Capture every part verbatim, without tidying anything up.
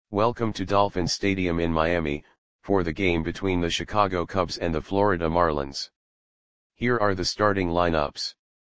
Welcome to Dolphin Stadium in Miami, for the game between the Chicago Cubs and the Florida Marlins. Here are the starting lineups.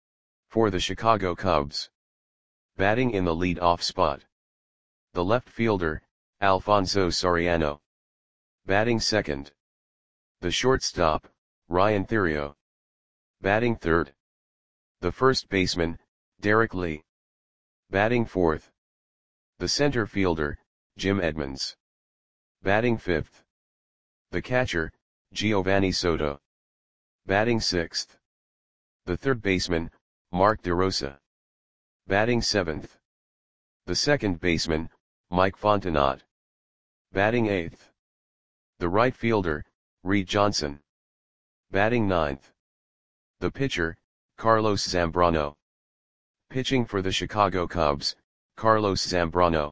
For the Chicago Cubs. Batting in the lead-off spot. The left fielder, Alfonso Soriano. Batting second. The shortstop, Ryan Theriot. Batting third. The first baseman, Derek Lee. Batting fourth. The center fielder, Jim Edmonds. Batting fifth. The catcher, Giovanni Soto. Batting sixth. The third baseman, Mark DeRosa. Batting seventh. The second baseman, Mike Fontenot. Batting eighth. The right fielder, Reed Johnson. Batting ninth. The pitcher, Carlos Zambrano. Pitching for the Chicago Cubs, Carlos Zambrano.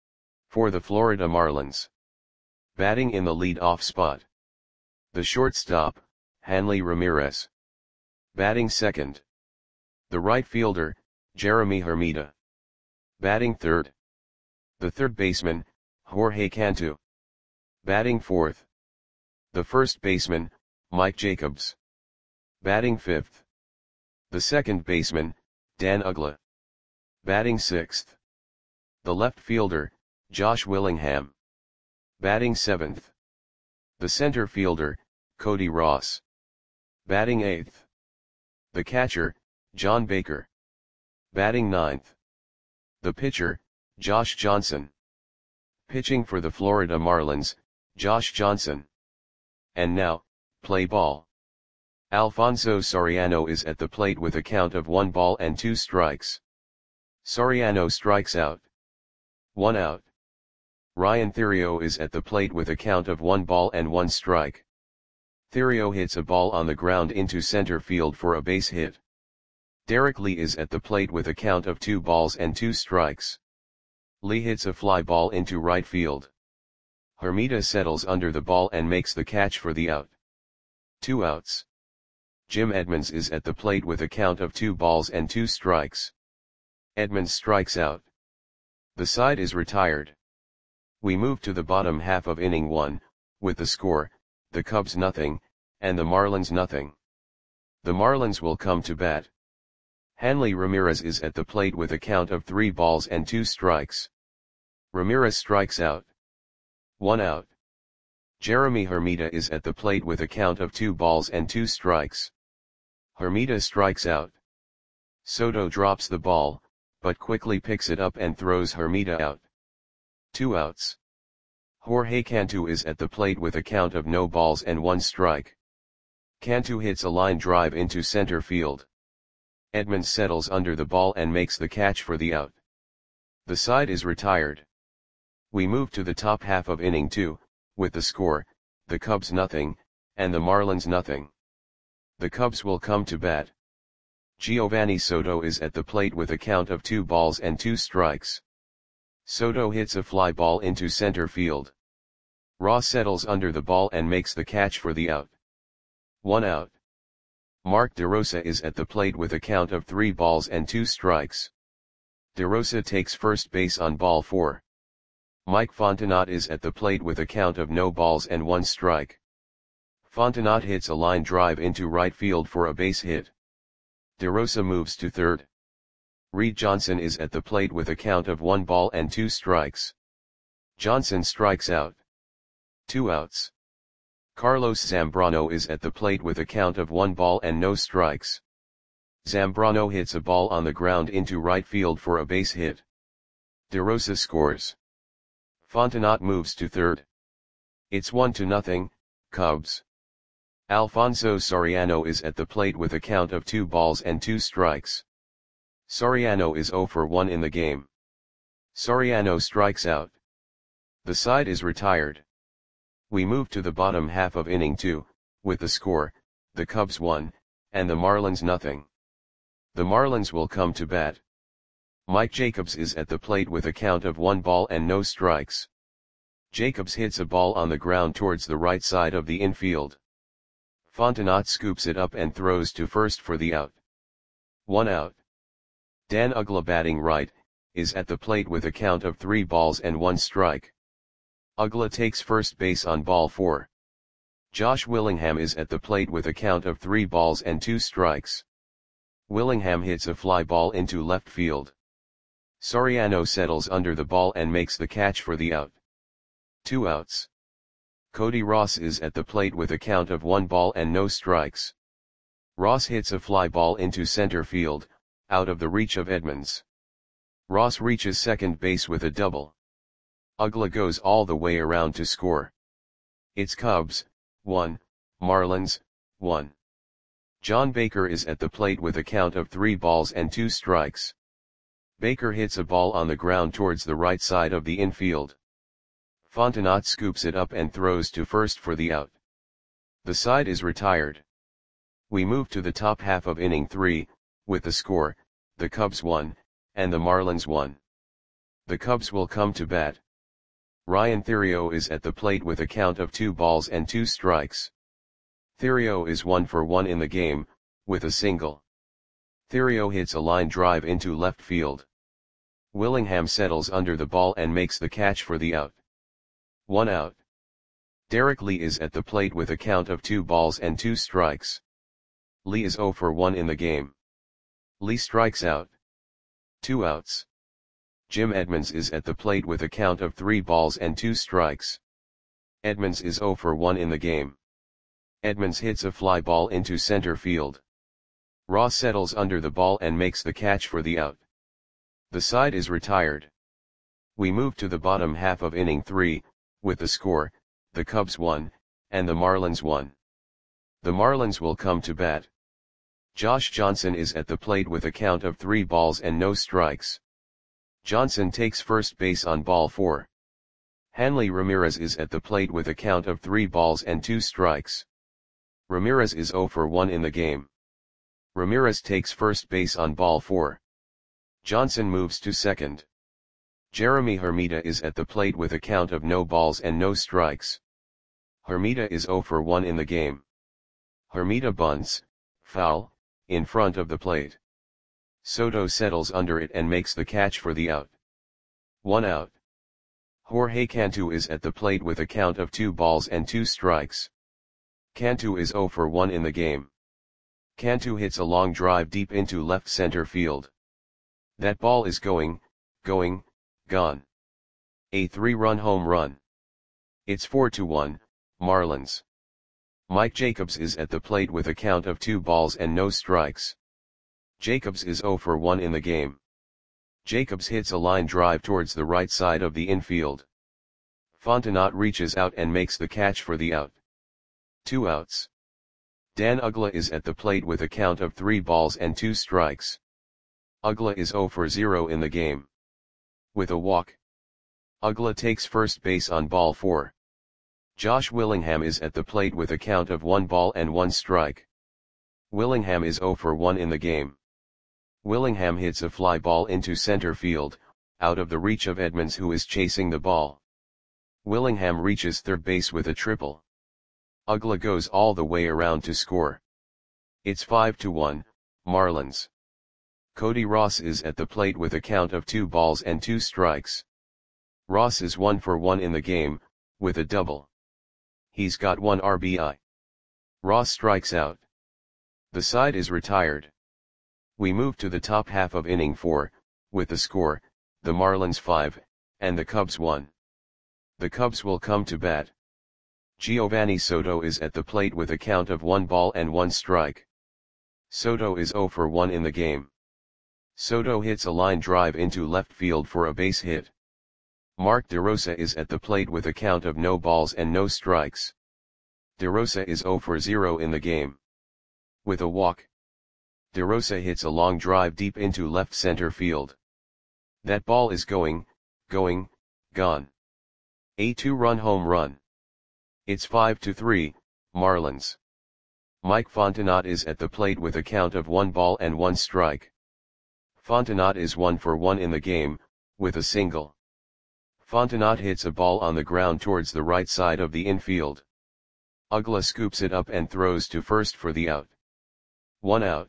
For the Florida Marlins. Batting in the lead-off spot. The shortstop, Hanley Ramirez. Batting second. The right fielder, Jeremy Hermida. Batting third. The third baseman, Jorge Cantu. Batting fourth. The first baseman, Mike Jacobs. Batting fifth. The second baseman, Dan Uggla. Batting sixth. The left fielder, Josh Willingham. Batting seventh. The center fielder, Cody Ross. Batting eighth. The catcher, John Baker. Batting ninth. The pitcher, Josh Johnson. Pitching for the Florida Marlins, Josh Johnson. And now, play ball. Alfonso Soriano is at the plate with a count of one ball and two strikes. Soriano strikes out. One out. Ryan Theriot is at the plate with a count of one ball and one strike. Theriot hits a ball on the ground into center field for a base hit. Derek Lee is at the plate with a count of two balls and two strikes. Lee hits a fly ball into right field. Hermida settles under the ball and makes the catch for the out. Two outs. Jim Edmonds is at the plate with a count of two balls and two strikes. Edmonds strikes out. The side is retired. We move to the bottom half of inning one, with the score, the Cubs nothing, and the Marlins nothing. The Marlins will come to bat. Hanley Ramirez is at the plate with a count of three balls and two strikes. Ramirez strikes out. One out. Jeremy Hermida is at the plate with a count of two balls and two strikes. Hermida strikes out. Soto drops the ball, but quickly picks it up and throws Hermida out. Two outs. Jorge Cantu is at the plate with a count of no balls and one strike. Cantu hits a line drive into center field. Edmonds settles under the ball and makes the catch for the out. The side is retired. We move to the top half of inning two, with the score, the Cubs nothing, and the Marlins nothing. The Cubs will come to bat. Giovanni Soto is at the plate with a count of two balls and two strikes. Soto hits a fly ball into center field. Ross settles under the ball and makes the catch for the out. One out. Mark DeRosa is at the plate with a count of three balls and two strikes. DeRosa takes first base on ball four. Mike Fontenot is at the plate with a count of no balls and one strike. Fontenot hits a line drive into right field for a base hit. DeRosa moves to third. Reed Johnson is at the plate with a count of one ball and two strikes. Johnson strikes out. Two outs. Carlos Zambrano is at the plate with a count of one ball and no strikes. Zambrano hits a ball on the ground into right field for a base hit. DeRosa scores. Fontenot moves to third. It's one to nothing, Cubs. Alfonso Soriano is at the plate with a count of two balls and two strikes. Soriano is zero for one in the game. Soriano strikes out. The side is retired. We move to the bottom half of inning two, with the score, the Cubs one, and the Marlins nothing. The Marlins will come to bat. Mike Jacobs is at the plate with a count of one ball and no strikes. Jacobs hits a ball on the ground towards the right side of the infield. Fontenot scoops it up and throws to first for the out. One out. Dan Uggla batting right, is at the plate with a count of three balls and one strike. Ugla takes first base on ball four. Josh Willingham is at the plate with a count of three balls and two strikes. Willingham hits a fly ball into left field. Soriano settles under the ball and makes the catch for the out. Two outs. Cody Ross is at the plate with a count of one ball and no strikes. Ross hits a fly ball into center field, out of the reach of Edmonds. Ross reaches second base with a double. Ugla goes all the way around to score. It's Cubs, one, Marlins, one. John Baker is at the plate with a count of three balls and two strikes. Baker hits a ball on the ground towards the right side of the infield. Fontenot scoops it up and throws to first for the out. The side is retired. We move to the top half of inning three, with the score, the Cubs one, and the Marlins one. The Cubs will come to bat. Ryan Theriot is at the plate with a count of two balls and two strikes. Theriot is one for one in the game, with a single. Theriot hits a line drive into left field. Willingham settles under the ball and makes the catch for the out. One out. Derek Lee is at the plate with a count of two balls and two strikes. Lee is zero for one in the game. Lee strikes out. Two outs. Jim Edmonds is at the plate with a count of three balls and two strikes. Edmonds is zero for one in the game. Edmonds hits a fly ball into center field. Ross settles under the ball and makes the catch for the out. The side is retired. We move to the bottom half of inning three, with the score, the Cubs one, and the Marlins one. The Marlins will come to bat. Josh Johnson is at the plate with a count of three balls and no strikes. Johnson takes first base on ball four. Hanley Ramirez is at the plate with a count of three balls and two strikes. Ramirez is zero for one in the game. Ramirez takes first base on ball four. Johnson moves to second. Jeremy Hermida is at the plate with a count of no balls and no strikes. Hermida is zero for one in the game. Hermida bunts, foul, in front of the plate. Soto settles under it and makes the catch for the out. One out. Jorge Cantu is at the plate with a count of two balls and two strikes. Cantu is zero for one in the game. Cantu hits a long drive deep into left center field. That ball is going, going, gone. A three-run home run. It's four to one, Marlins. Mike Jacobs is at the plate with a count of two balls and no strikes. Jacobs is zero for one in the game. Jacobs hits a line drive towards the right side of the infield. Fontenot reaches out and makes the catch for the out. Two outs. Dan Ugla is at the plate with a count of three balls and two strikes. Ugla is zero for zero in the game. With a walk. Ugla takes first base on ball four. Josh Willingham is at the plate with a count of one ball and one strike. Willingham is zero for one in the game. Willingham hits a fly ball into center field, out of the reach of Edmonds who is chasing the ball. Willingham reaches third base with a triple. Ugla goes all the way around to score. It's five to one, Marlins. Cody Ross is at the plate with a count of two balls and two strikes. Ross is one for one in the game, with a double. He's got one R B I. Ross strikes out. The side is retired. We move to the top half of inning four, with the score, the Marlins five, and the Cubs one. The Cubs will come to bat. Giovanni Soto is at the plate with a count of one ball and one strike. Soto is zero for one in the game. Soto hits a line drive into left field for a base hit. Mark DeRosa is at the plate with a count of no balls and no strikes. DeRosa is zero for zero in the game. With a walk. DeRosa hits a long drive deep into left center field. That ball is going, going, gone. A two-run home run. It's five to three, Marlins. Mike Fontenot is at the plate with a count of one ball and one strike. Fontenot is one for one in the game, with a single. Fontenot hits a ball on the ground towards the right side of the infield. Ugla scoops it up and throws to first for the out. One out.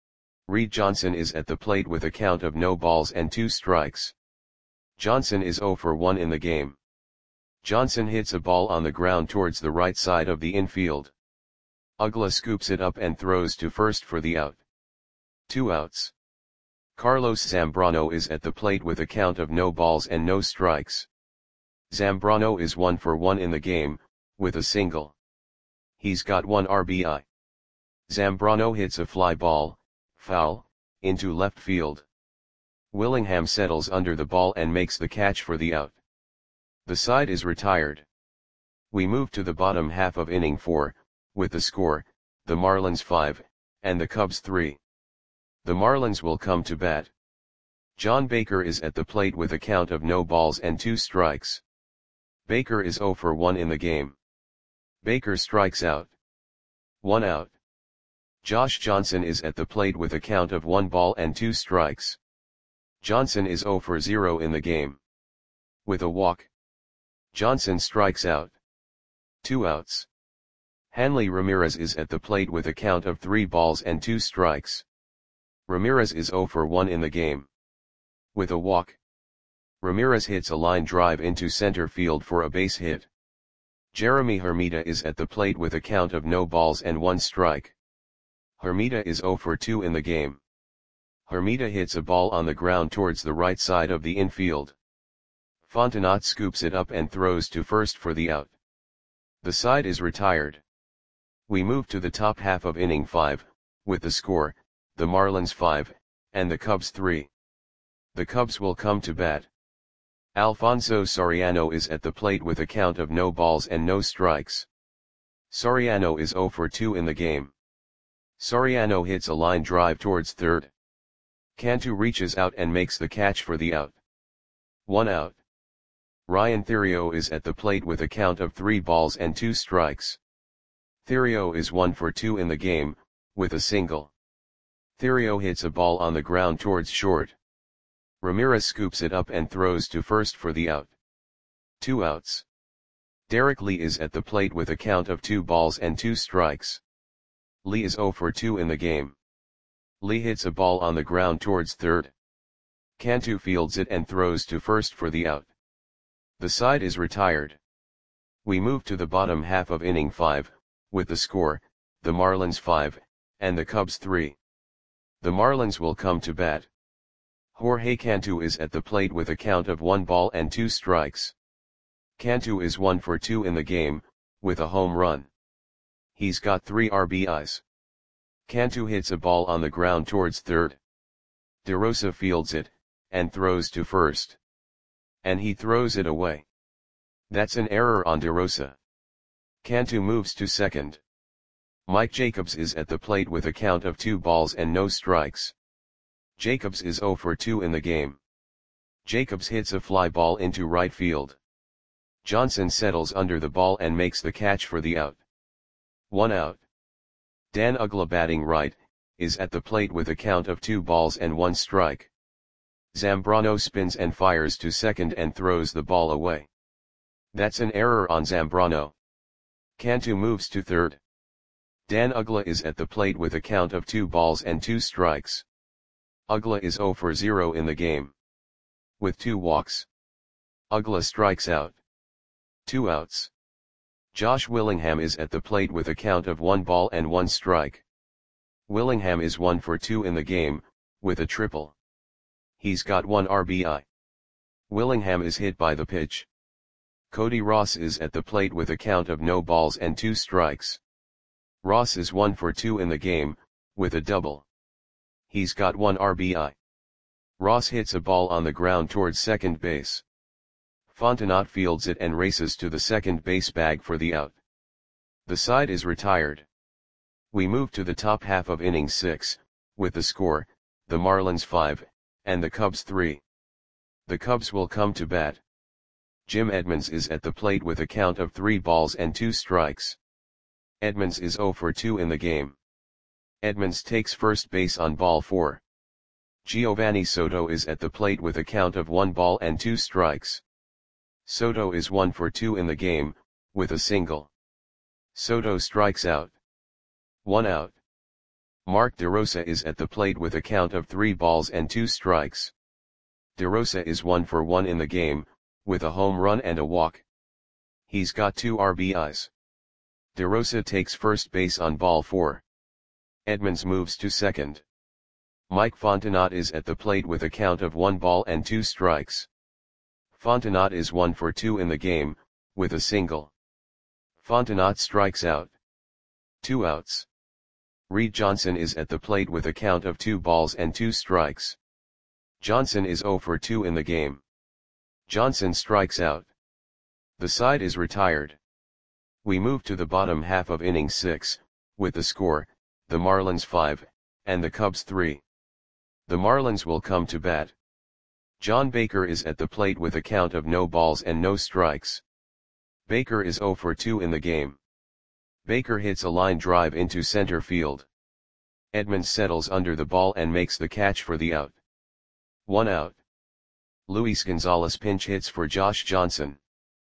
Reed Johnson is at the plate with a count of no balls and two strikes. Johnson is zero for one in the game. Johnson hits a ball on the ground towards the right side of the infield. Uggla scoops it up and throws to first for the out. Two outs. Carlos Zambrano is at the plate with a count of no balls and no strikes. Zambrano is one for one in the game, with a single. He's got one R B I. Zambrano hits a fly ball, foul, into left field. Willingham settles under the ball and makes the catch for the out. The side is retired. We move to the bottom half of inning four, with the score, the Marlins five, and the Cubs three. The Marlins will come to bat. John Baker is at the plate with a count of no balls and two strikes. Baker is zero for one in the game. Baker strikes out. One out. Josh Johnson is at the plate with a count of one ball and two strikes. Johnson is zero for zero in the game. With a walk. Johnson strikes out. Two outs. Hanley Ramirez is at the plate with a count of three balls and two strikes. Ramirez is zero for one in the game. With a walk. Ramirez hits a line drive into center field for a base hit. Jeremy Hermida is at the plate with a count of no balls and one strike. Hermida is zero for two in the game. Hermida hits a ball on the ground towards the right side of the infield. Fontenot scoops it up and throws to first for the out. The side is retired. We move to the top half of inning five, with the score, the Marlins five, and the Cubs three. The Cubs will come to bat. Alfonso Soriano is at the plate with a count of no balls and no strikes. Soriano is zero for two in the game. Soriano hits a line drive towards third. Cantu reaches out and makes the catch for the out. One out. Ryan Theriot is at the plate with a count of three balls and two strikes. Theriot is one for two in the game, with a single. Theriot hits a ball on the ground towards short. Ramirez scoops it up and throws to first for the out. Two outs. Derek Lee is at the plate with a count of two balls and two strikes. Lee is zero for two in the game. Lee hits a ball on the ground towards third. Cantu fields it and throws to first for the out. The side is retired. We move to the bottom half of inning five, with the score, the Marlins five, and the Cubs three. The Marlins will come to bat. Jorge Cantu is at the plate with a count of one ball and two strikes. Cantu is one for two in the game, with a home run. He's got three R B Is. Cantu hits a ball on the ground towards third. DeRosa fields it, and throws to first. And he throws it away. That's an error on DeRosa. Cantu moves to second. Mike Jacobs is at the plate with a count of two balls and no strikes. Jacobs is zero for two in the game. Jacobs hits a fly ball into right field. Johnson settles under the ball and makes the catch for the out. One out. Dan Uggla batting right, is at the plate with a count of two balls and one strike. Zambrano spins and fires to second and throws the ball away. That's an error on Zambrano. Cantu moves to third. Dan Uggla is at the plate with a count of two balls and two strikes. Uggla is zero for zero in the game. With two walks. Uggla strikes out. Two outs. Josh Willingham is at the plate with a count of one ball and one strike. Willingham is one for two in the game, with a triple. He's got one R B I. Willingham is hit by the pitch. Cody Ross is at the plate with a count of no balls and two strikes. Ross is one for two in the game, with a double. He's got one R B I. Ross hits a ball on the ground towards second base. Fontenot fields it and races to the second base bag for the out. The side is retired. We move to the top half of inning six, with the score, the Marlins five, and the Cubs three. The Cubs will come to bat. Jim Edmonds is at the plate with a count of three balls and two strikes. Edmonds is zero for two in the game. Edmonds takes first base on ball four. Giovanni Soto is at the plate with a count of one ball and two strikes. Soto is one for two in the game, with a single. Soto strikes out. One out. Mark DeRosa is at the plate with a count of three balls and two strikes. DeRosa is one for one in the game, with a home run and a walk. He's got two R B Is. DeRosa takes first base on ball four. Edmonds moves to second. Mike Fontenot is at the plate with a count of one ball and two strikes. Fontenot is one for two in the game, with a single. Fontenot strikes out. Two outs. Reed Johnson is at the plate with a count of two balls and two strikes. Johnson is zero for two in the game. Johnson strikes out. The side is retired. We move to the bottom half of inning six, with the score, the Marlins five, and the Cubs three. The Marlins will come to bat. John Baker is at the plate with a count of no balls and no strikes. Baker is zero for two in the game. Baker hits a line drive into center field. Edmonds settles under the ball and makes the catch for the out. One out. Luis Gonzalez pinch hits for Josh Johnson.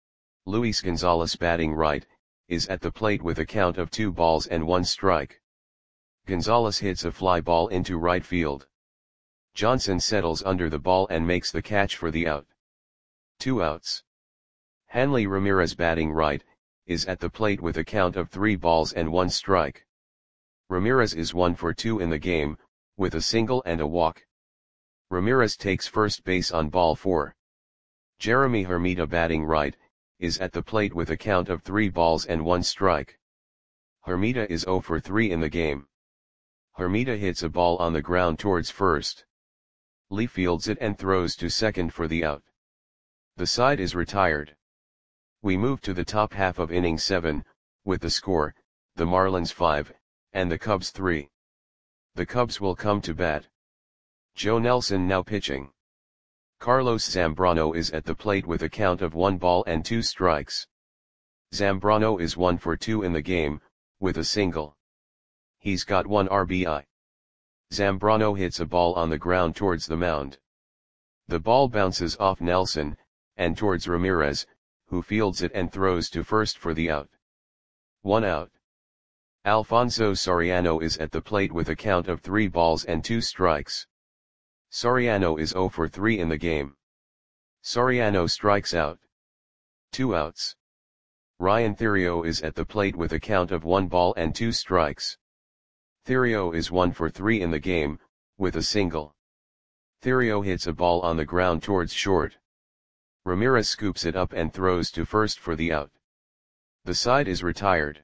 Luis Gonzalez, batting right, is at the plate with a count of two balls and one strike. Gonzalez hits a fly ball into right field. Johnson settles under the ball and makes the catch for the out. Two outs. Hanley Ramirez, batting right, is at the plate with a count of three balls and one strike. Ramirez is one for two in the game, with a single and a walk. Ramirez takes first base on ball four. Jeremy Hermida, batting right, is at the plate with a count of three balls and one strike. Hermida is zero for three in the game. Hermida hits a ball on the ground towards first. Lee fields it and throws to second for the out. The side is retired. We move to the top half of inning seven, with the score, the Marlins five, and the Cubs three. The Cubs will come to bat. Joe Nelson now pitching. Carlos Zambrano is at the plate with a count of one ball and two strikes. Zambrano is one for two in the game, with a single. He's got one R B I. Zambrano hits a ball on the ground towards the mound. The ball bounces off Nelson, and towards Ramirez, who fields it and throws to first for the out. One out. Alfonso Soriano is at the plate with a count of three balls and two strikes. Soriano is zero for three in the game. Soriano strikes out. Two outs. Ryan Theriot is at the plate with a count of one ball and two strikes. Theriot is one for three in the game, with a single. Theriot hits a ball on the ground towards short. Ramirez scoops it up and throws to first for the out. The side is retired.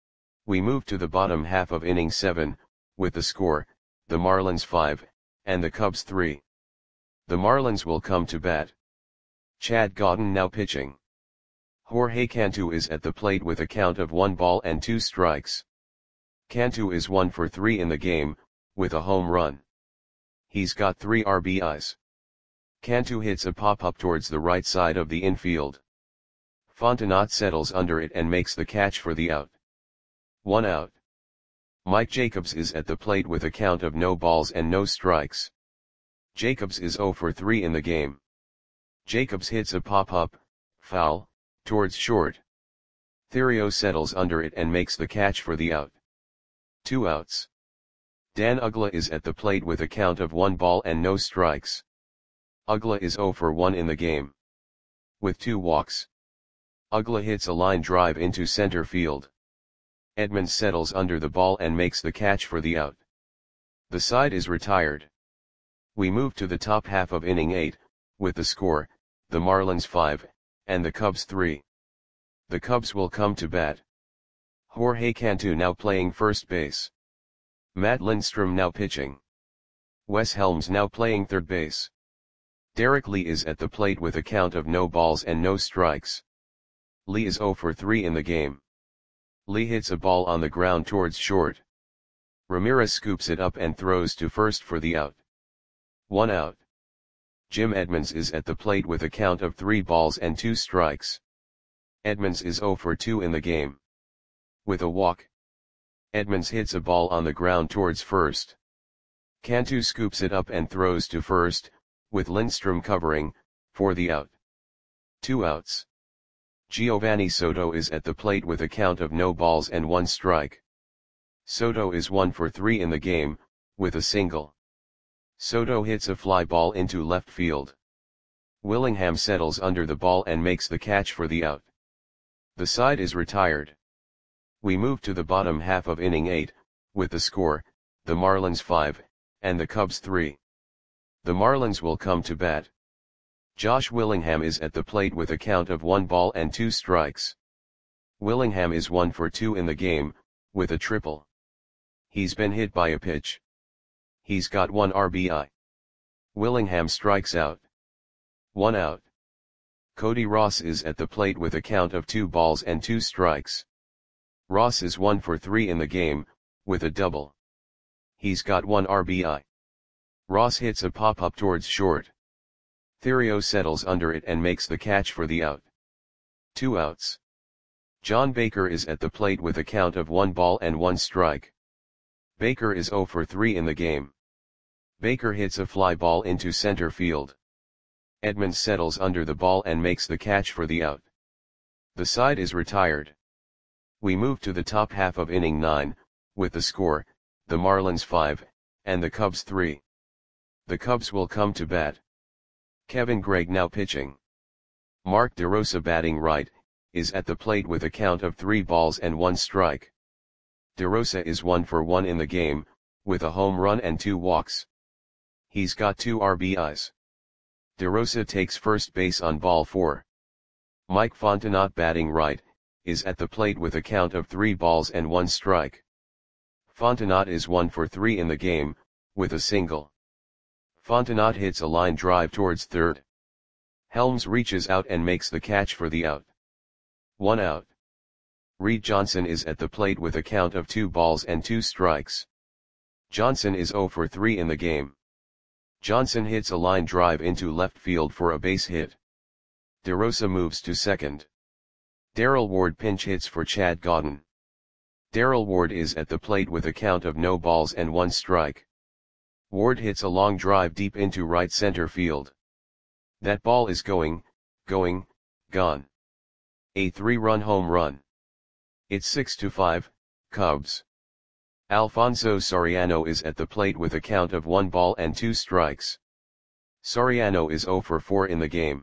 We move to the bottom half of inning seven, with the score, the Marlins five, and the Cubs three. The Marlins will come to bat. Chad Godin now pitching. Jorge Cantu is at the plate with a count of one ball and two strikes. Cantu is one for three in the game, with a home run. He's got three R B Is. Cantu hits a pop-up towards the right side of the infield. Fontenot settles under it and makes the catch for the out. One out. Mike Jacobs is at the plate with a count of no balls and no strikes. Jacobs is zero for three in the game. Jacobs hits a pop-up, foul, towards short. Theriot settles under it and makes the catch for the out. Two outs. Dan Uggla is at the plate with a count of one ball and no strikes. Uggla is zero for one in the game. With two walks. Uggla hits a line drive into center field. Edmonds settles under the ball and makes the catch for the out. The side is retired. We move to the top half of inning eight, with the score, the Marlins five, and the Cubs three. The Cubs will come to bat. Jorge Cantu now playing first base. Matt Lindstrom now pitching. Wes Helms now playing third base. Derek Lee is at the plate with a count of no balls and no strikes. Lee is zero for three in the game. Lee hits a ball on the ground towards short. Ramirez scoops it up and throws to first for the out. One out. Jim Edmonds is at the plate with a count of three balls and two strikes. Edmonds is zero for two in the game. With a walk. Edmonds hits a ball on the ground towards first. Cantu scoops it up and throws to first, with Lindstrom covering, for the out. Two outs. Giovanni Soto is at the plate with a count of no balls and one strike. Soto is one for three in the game, with a single. Soto hits a fly ball into left field. Willingham settles under the ball and makes the catch for the out. The side is retired. We move to the bottom half of inning eight, with the score, the Marlins five, and the Cubs three. The Marlins will come to bat. Josh Willingham is at the plate with a count of one ball and two strikes. Willingham is one for two in the game, with a triple. He's been hit by a pitch. He's got one R B I. Willingham strikes out. One out. Cody Ross is at the plate with a count of two balls and two strikes. Ross is one for three in the game, with a double. He's got one R B I. Ross hits a pop-up towards short. Theriot settles under it and makes the catch for the out. Two outs. John Baker is at the plate with a count of one ball and one strike. Baker is zero for three in the game. Baker hits a fly ball into center field. Edmonds settles under the ball and makes the catch for the out. The side is retired. We move to the top half of inning nine, with the score, the Marlins five, and the Cubs three. The Cubs will come to bat. Kevin Gregg now pitching. Mark DeRosa batting right, is at the plate with a count of three balls and one strike. DeRosa is one for one in the game, with a home run and two walks. He's got two R B Is. DeRosa takes first base on ball four. Mike Fontenot batting right, is at the plate with a count of three balls and one strike. Fontenot is one for three in the game, with a single. Fontenot hits a line drive towards third. Helms reaches out and makes the catch for the out. One out. Reed Johnson is at the plate with a count of two balls and two strikes. Johnson is zero for three in the game. Johnson hits a line drive into left field for a base hit. DeRosa moves to second. Darrell Ward pinch hits for Chad Godin. Darrell Ward is at the plate with a count of no balls and one strike. Ward hits a long drive deep into right center field. That ball is going, going, gone. A three-run home run. It's six to five, Cubs. Alfonso Soriano is at the plate with a count of one ball and two strikes. Soriano is zero for four in the game.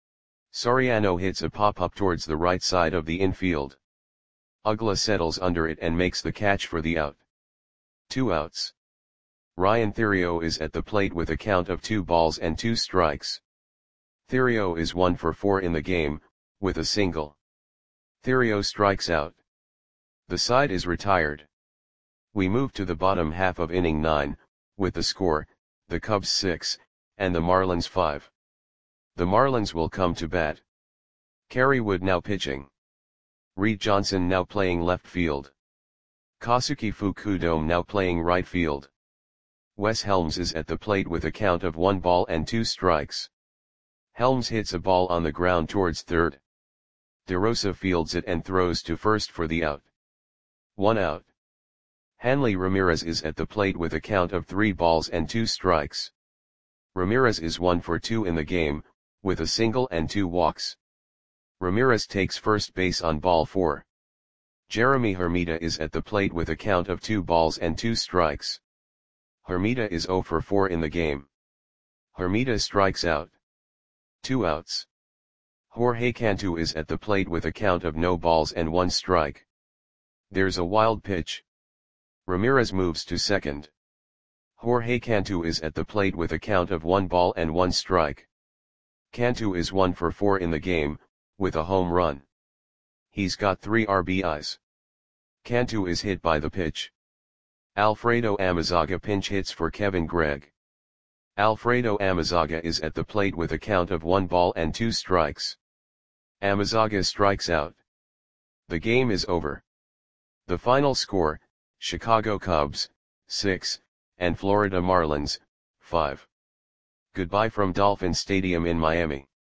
Soriano hits a pop-up towards the right side of the infield. Uggla settles under it and makes the catch for the out. Two outs. Ryan Theriot is at the plate with a count of two balls and two strikes. Theriot is one for four in the game, with a single. Theriot strikes out. The side is retired. We move to the bottom half of inning nine, with the score, the Cubs six, and the Marlins five. The Marlins will come to bat. Kerry Wood now pitching. Reed Johnson now playing left field. Kosuke Fukudome now playing right field. Wes Helms is at the plate with a count of one ball and two strikes. Helms hits a ball on the ground towards third. DeRosa fields it and throws to first for the out. One out. Hanley Ramirez is at the plate with a count of three balls and two strikes. Ramirez is one for two in the game, with a single and two walks. Ramirez takes first base on ball four. Jeremy Hermida is at the plate with a count of two balls and two strikes. Hermida is zero for four in the game. Hermida strikes out. Two outs. Jorge Cantu is at the plate with a count of no balls and one strike. There's a wild pitch. Ramirez moves to second. Jorge Cantu is at the plate with a count of one ball and one strike. Cantu is one for four in the game, with a home run. He's got three R B Is. Cantu is hit by the pitch. Alfredo Amezaga pinch hits for Kevin Gregg. Alfredo Amezaga is at the plate with a count of one ball and two strikes. Amezaga strikes out. The game is over. The final score, Chicago Cubs, six, and Florida Marlins, five. Goodbye from Dolphin Stadium in Miami.